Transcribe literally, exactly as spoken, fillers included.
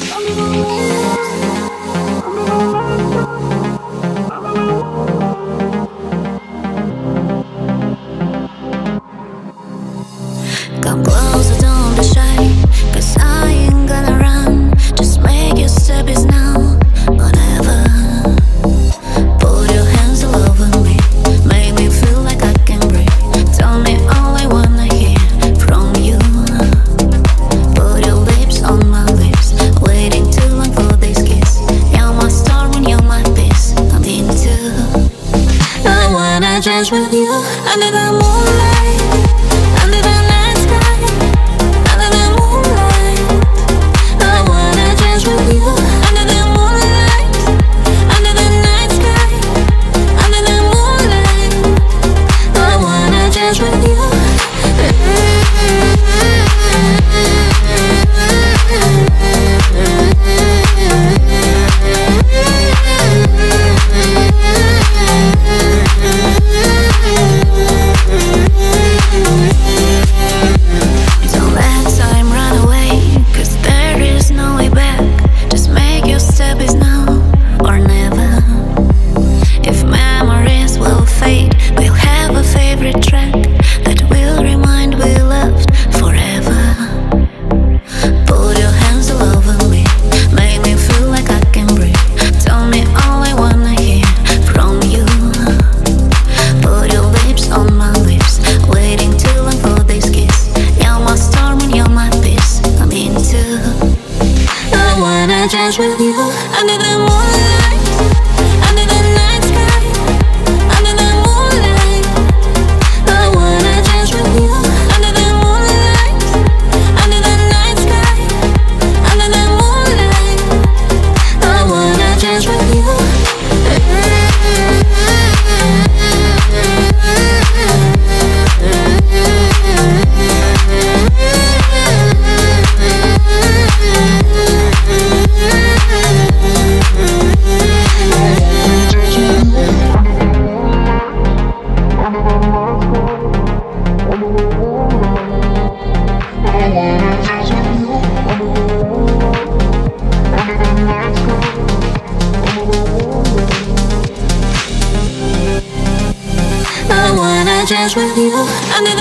Come closer, don't be shy, 'cause I ain't gonna run. Just make your steps now, whatever. Put your hands all over me, make me feel like I can breathe. Tell me all I wanna hear from you. Put your lips on my lips, waiting too long for this kiss. You're my star when you're my peace. I'm into. I wanna dance with you under the moonlight, under the night sky, under the moonlight. I wanna dance with you under the moonlight, under the night sky, under the moonlight. I wanna dance with you. Don't let time run away, 'cause there is no way back. Just make your steps now or never. If memories will fade, we'll have a favorite track that will remind we loved forever. Put your hands all over me, make me feel like I can breathe. Tell me all I wanna hear from you. Put your lips on my lips, waiting too long for this kiss. You're my star when you're my peace. I'm into. I wanna dance with you under the moonlight, under the night sky, under the moonlight. I wanna dance with you under the moonlight, under the night sky, under the moonlight. I wanna dance with you. I wanna dance with you under